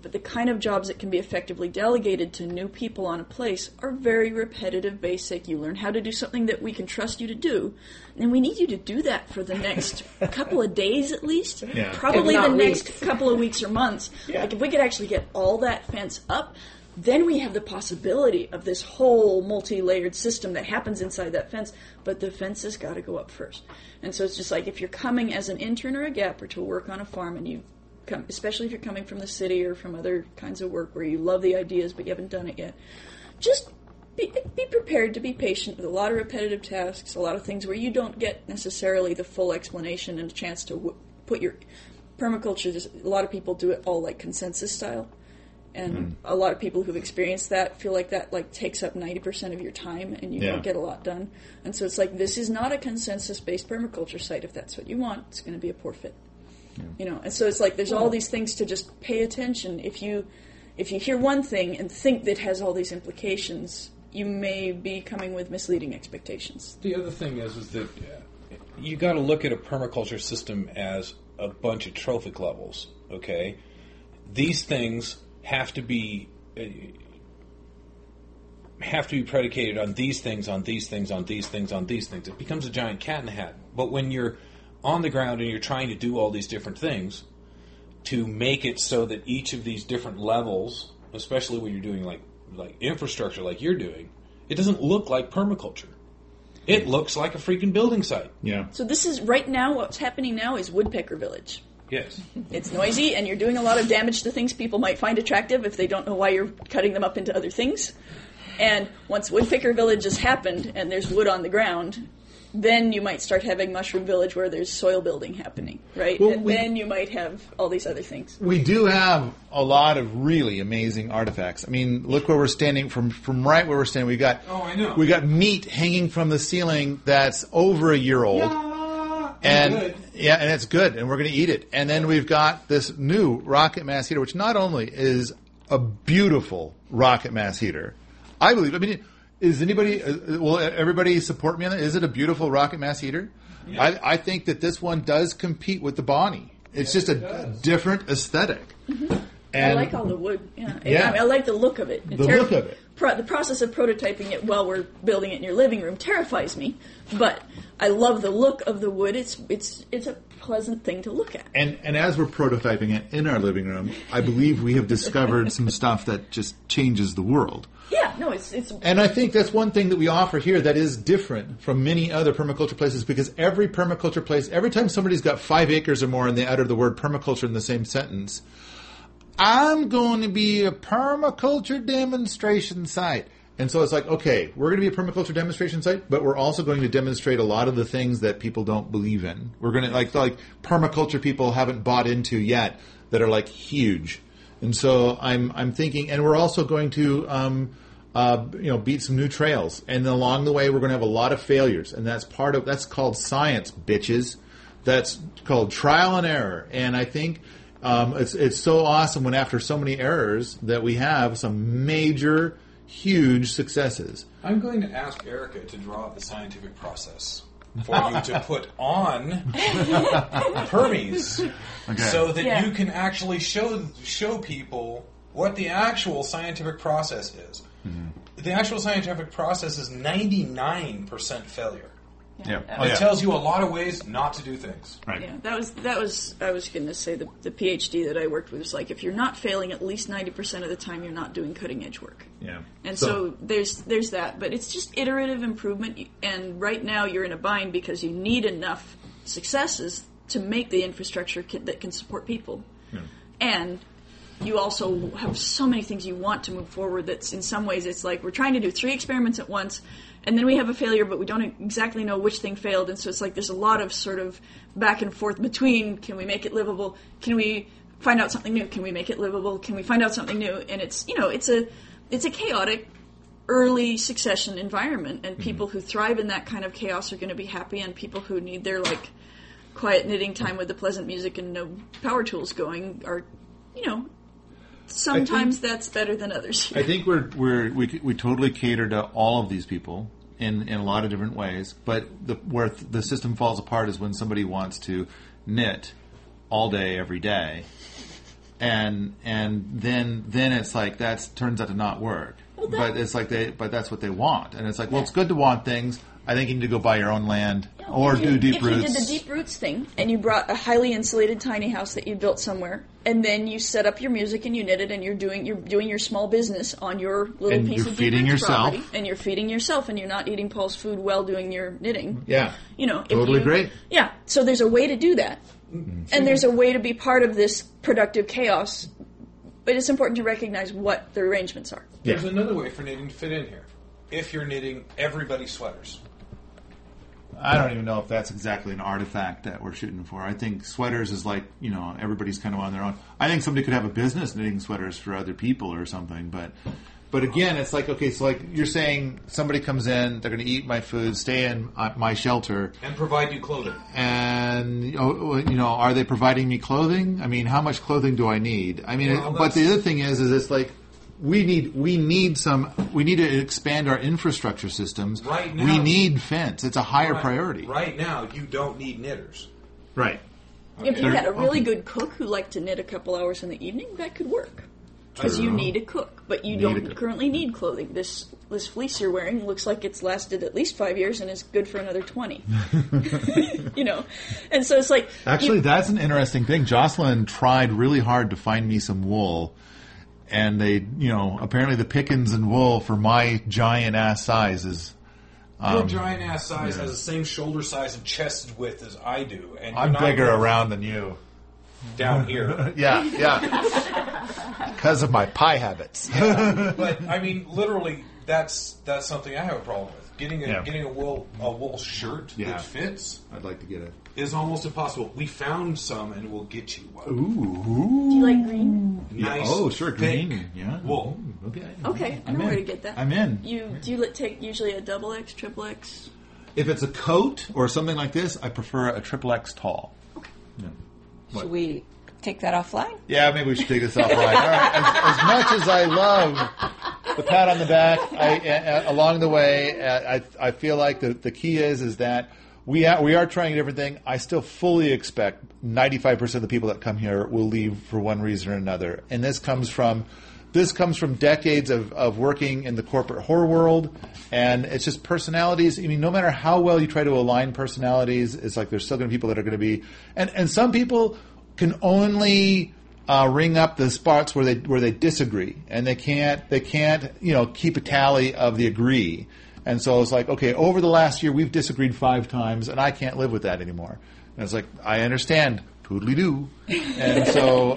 But the kind of jobs that can be effectively delegated to new people on a place are very repetitive, basic. You learn how to do something that we can trust you to do, and we need you to do that for the next couple of days at least. Yeah. Probably If the not next weeks. couple of weeks or months. Yeah. Like if we could actually get all that fence up, then we have the possibility of this whole multi-layered system that happens inside that fence, but the fence has got to go up first. And so it's just like if you're coming as an intern or a gapper to work on a farm and you come, especially if you're coming from the city or from other kinds of work where you love the ideas but you haven't done it yet, just be prepared to be patient with a lot of repetitive tasks, a lot of things where you don't get necessarily the full explanation and a chance to put your permaculture. A lot of people do it all like consensus style. And a lot of people who've experienced that feel like that like takes up 90% of your time and you don't get a lot done. And so it's like, this is not a consensus-based permaculture site. If that's what you want, it's going to be a poor fit. You know, and so it's like there's all these things to just pay attention. If you hear one thing and think that has all these implications, you may be coming with misleading expectations. The other thing is that you got to look at a permaculture system as a bunch of trophic levels. Okay, these things have to be predicated on these things, on these things, on these things, on these things. It becomes a giant cat in the hat. But when you're on the ground and you're trying to do all these different things to make it so that each of these different levels, especially when you're doing like infrastructure like you're doing, it doesn't look like permaculture. It looks like a freaking building site. Yeah. So this is right now, what's happening now is Woodpecker Village. Yes. It's noisy and you're doing a lot of damage to things people might find attractive if they don't know why you're cutting them up into other things. And once Woodpecker Village has happened and there's wood on the ground, then you might start having Mushroom Village where there's soil building happening, right? Well, and then you might have all these other things. We do have a lot of really amazing artifacts. I mean, look where we're standing from right where we're standing. We got I know. We got meat hanging from the ceiling that's over a year old. And good. yeah, and it's good, and we're going to eat it. And then we've got this new rocket mass heater, which not only is a beautiful rocket mass heater, I believe. I mean, is anybody? Will everybody support me on that? Is it a beautiful rocket mass heater? Yeah. I think that this one does compete with the Bonnie. It's just a different aesthetic. Mm-hmm. And I like all the wood. Yeah. Yeah. I like the look of it. The look of it. The process of prototyping it while we're building it in your living room terrifies me, but I love the look of the wood. It's a pleasant thing to look at. And as we're prototyping it in our living room, I believe we have discovered some stuff that just changes the world. Yeah, no, it's. And I think that's one thing that we offer here that is different from many other permaculture places, because every permaculture place, every time somebody's got 5 acres or more and they utter the word permaculture in the same sentence, I'm going to be a permaculture demonstration site. And so it's like, okay, we're going to be a permaculture demonstration site, but we're also going to demonstrate a lot of the things that people don't believe in. We're going to, like permaculture people haven't bought into yet that are like huge. And so I'm thinking, and we're also going to, beat some new trails. And along the way, we're going to have a lot of failures. And that's called science, bitches. That's called trial and error. And I think, it's so awesome when after so many errors that we have some major, huge successes. I'm going to ask Erica to draw up the scientific process for you to put on Permies, so that you can actually show people what the actual scientific process is. Mm-hmm. The actual scientific process is 99% failure. Yeah. It tells you a lot of ways not to do things. Right. Yeah, that was. I was going to say the PhD that I worked with was like, if you're not failing at least 90% of the time, you're not doing cutting edge work. Yeah. And so there's that, but it's just iterative improvement. And right now you're in a bind because you need enough successes to make the infrastructure that can support people, and you also have so many things you want to move forward. That's in some ways it's like we're trying to do 3 experiments at once. And then we have a failure, but we don't exactly know which thing failed. And so it's like there's a lot of sort of back and forth between, can we make it livable? Can we find out something new? Can we make it livable? Can we find out something new? And it's, it's a chaotic early succession environment. And people who thrive in that kind of chaos are going to be happy. And people who need their, quiet knitting time with the pleasant music and no power tools going are, sometimes that's better than others. I think we totally cater to all of these people in a lot of different ways. But where the system falls apart is when somebody wants to knit all day, every day, and then it's like that turns out to not work. But it's like but that's what they want, and it's like, well, it's good to want things. I think you need to go buy your own land or do deep roots. If you did the deep roots thing and you brought a highly insulated tiny house that you built somewhere, and then you set up your music and you knit it, and you're doing your small business on your little and piece you're of feeding deep roots yourself. property, and you're feeding yourself, and you're not eating Paul's food while doing your knitting. Yeah, Totally great. Yeah, so there's a way to do that, and there's a way to be part of this productive chaos. But it's important to recognize what the arrangements are. There's another way for knitting to fit in here. If you're knitting everybody's sweaters. I don't even know if that's exactly an artifact that we're shooting for. I think sweaters is like, everybody's kind of on their own. I think somebody could have a business knitting sweaters for other people or something. But again, it's like, okay, so like you're saying somebody comes in, they're going to eat my food, stay in my shelter. And provide you clothing. And, are they providing me clothing? I mean, how much clothing do I need? I mean, but the other thing is it's like, we need to expand our infrastructure systems. Right now, we need fence. It's a higher priority. Right now, you don't need knitters. Right. Okay. If you had a really good cook who liked to knit a couple hours in the evening, that could work. Because you need a cook, but you don't currently need clothing. This fleece you're wearing looks like it's lasted at least 5 years and is good for another 20. And so it's like... Actually, that's an interesting thing. Jocelyn tried really hard to find me some wool. And they, apparently the pickings and wool for my giant-ass size is... Your giant-ass size has the same shoulder size and chest width as I do. And I'm bigger around than you. Down here. Yeah. Because of my pie habits. Yeah. But, I mean, literally, that's something I have a problem with. Getting a wool shirt that fits... I'd like to get it. ...is almost impossible. We found some, and we'll get you one. Ooh. Do you like green? Nice. Oh, sure, green. Yeah. Wool. Okay, I know where to get that. I'm in. Do you take usually a double X, triple X? If it's a coat or something like this, I prefer a triple X tall. Okay. Yeah. Should we take that offline? Yeah, maybe we should take this offline. All right. As much as I love the pat on the back, along the way, I feel like the key is that we are trying a different thing. I still fully expect 95% of the people that come here will leave for one reason or another, and this comes from decades of working in the corporate horror world, and it's just personalities. I mean, no matter how well you try to align personalities, it's like there's still going to be people that are going to be, and some people can only ring up the spots where they disagree, and they can't keep a tally of the agree. And so it's like, okay, over the last year we've disagreed 5 times, and I can't live with that anymore. And it's like, I understand, toodly-doo. And so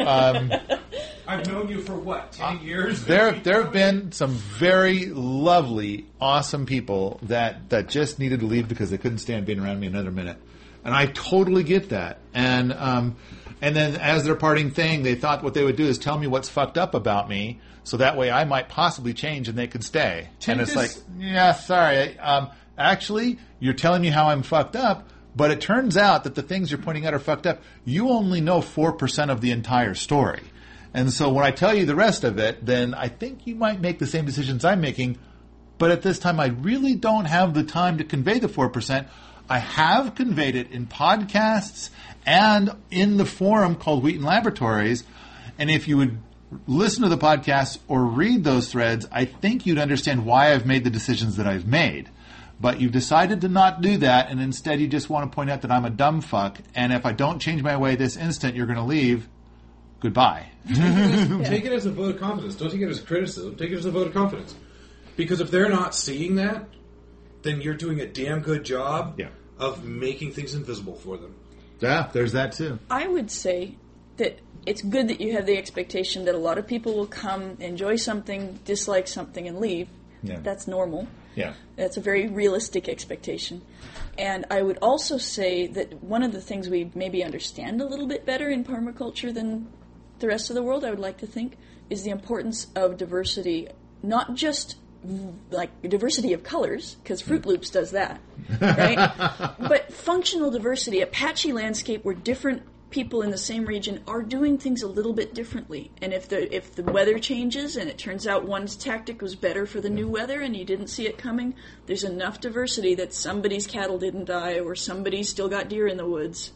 I've known you for 10 years? There have been some very lovely, awesome people that just needed to leave because they couldn't stand being around me another minute. And I totally get that. And then as their parting thing, they thought what they would do is tell me what's fucked up about me, so that way I might possibly change and they could stay. And it's like, yeah, sorry. Actually, you're telling me how I'm fucked up, but it turns out that the things you're pointing out are fucked up. You only know 4% of the entire story. And so when I tell you the rest of it, then I think you might make the same decisions I'm making, but at this time I really don't have the time to convey the 4%. I have conveyed it in podcasts and in the forum called Wheaton Laboratories, and if you would listen to the podcast or read those threads, I think you'd understand why I've made the decisions that I've made. But you've decided to not do that, and instead you just want to point out that I'm a dumb fuck, and if I don't change my way this instant, you're going to leave. Goodbye. Take it as a vote of confidence. Don't take it as criticism. Take it as a vote of confidence. Because if they're not seeing that, then you're doing a damn good job of making things invisible for them. Yeah, there's that too. I would say that it's good that you have the expectation that a lot of people will come, enjoy something, dislike something, and leave. Yeah. That's normal. Yeah. That's a very realistic expectation. And I would also say that one of the things we maybe understand a little bit better in permaculture than the rest of the world, I would like to think, is the importance of diversity, not just like diversity of colors, because Fruit Loops does that, right? But functional diversity, a patchy landscape where different people in the same region are doing things a little bit differently. And if the weather changes and it turns out one's tactic was better for the new weather and you didn't see it coming, there's enough diversity that somebody's cattle didn't die or somebody's still got deer in the woods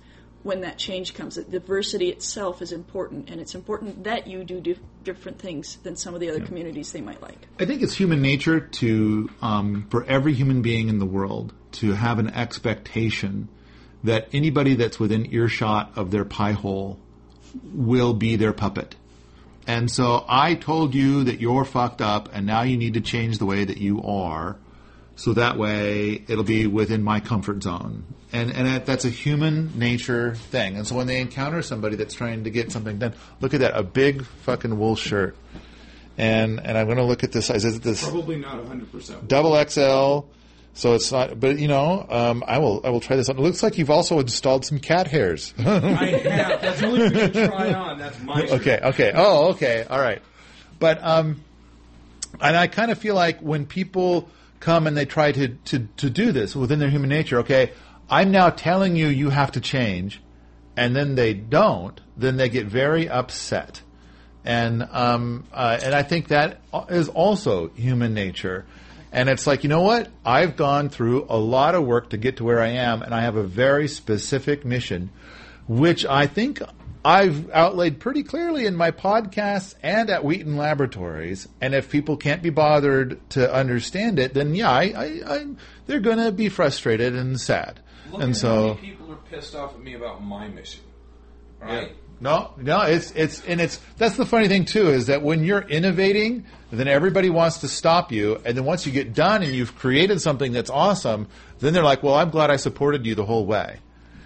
when that change comes. That diversity itself is important, and it's important that you do different things than some of the other communities they might like. I think it's human nature to, for every human being in the world, to have an expectation that anybody that's within earshot of their pie hole will be their puppet. And so I told you that you're fucked up, and now you need to change the way that you are, so that way it'll be within my comfort zone. And that's a human nature thing. And so when they encounter somebody that's trying to get something done, look at that, a big fucking wool shirt. And I'm going to look at this size. Is it this? Probably not 100%. Double XL. So it's not, but I will try this on. It looks like you've also installed some cat hairs. I have. That's the only thing to try on. That's my shirt. Okay. Oh, okay. All right. But, and I kind of feel like when people come and they try to do this within their human nature, okay, I'm now telling you have to change, and then they don't, then they get very upset. And I think that is also human nature. And it's like, you know what? I've gone through a lot of work to get to where I am, and I have a very specific mission, which I think I've outlaid pretty clearly in my podcasts and at Wheaton Laboratories. And if people can't be bothered to understand it, then they're going to be frustrated and sad. Look and at so how many people are pissed off at me about my mission. Right? No, it's that's the funny thing too, is that when you're innovating, then everybody wants to stop you, and then once you get done and you've created something that's awesome, then they're like, well, I'm glad I supported you the whole way.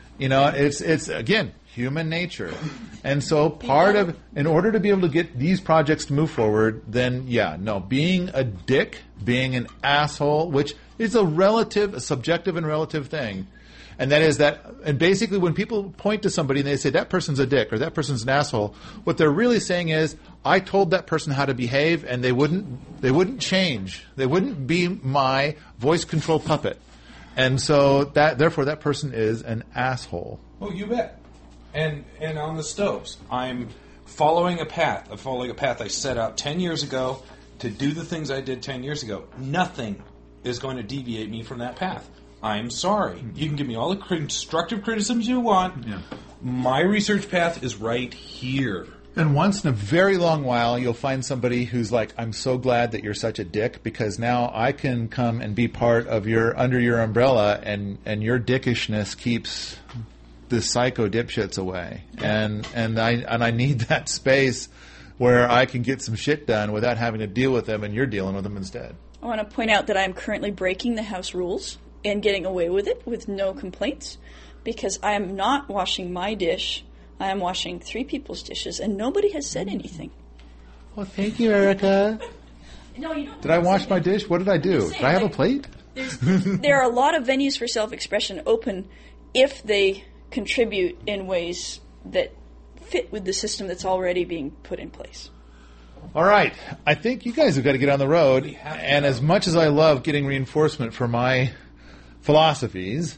It's again, human nature. And so in order to be able to get these projects to move forward, then being a dick, being an asshole, which is a subjective and relative thing. And that is that, and basically when people point to somebody and they say that person's a dick or that person's an asshole, what they're really saying is, I told that person how to behave and they wouldn't change. They wouldn't be my voice control puppet. And so therefore that person is an asshole. Oh, you bet. And on the stoves, I'm following a path. I'm following a path I set out 10 years ago to do the things I did 10 years ago. Nothing is going to deviate me from that path. I'm sorry. You can give me all the constructive criticisms you want. Yeah. My research path is right here. And once in a very long while, you'll find somebody who's like, I'm so glad that you're such a dick, because now I can come and be part of under your umbrella, and your dickishness keeps the psycho dipshits away. And I need that space where I can get some shit done without having to deal with them, and you're dealing with them instead. I want to point out that I'm currently breaking the house rules and getting away with it with no complaints, because I am not washing my dish. I am washing 3 people's dishes, and nobody has said anything. Well, thank you, Erica. No, you don't. Did I wash my dish? What did I do? Did I have a plate? There are a lot of venues for self-expression open if they contribute in ways that fit with the system that's already being put in place. All right. I think you guys have got to get on the road. And as much as I love getting reinforcement for my philosophies,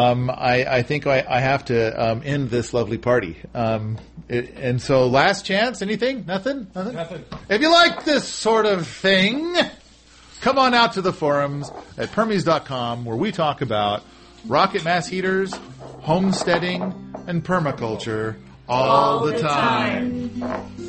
I think I have to end this lovely party. And so, last chance, anything? Nothing? If you like this sort of thing, come on out to the forums at Permies.com, where we talk about rocket mass heaters, homesteading, and permaculture all the time.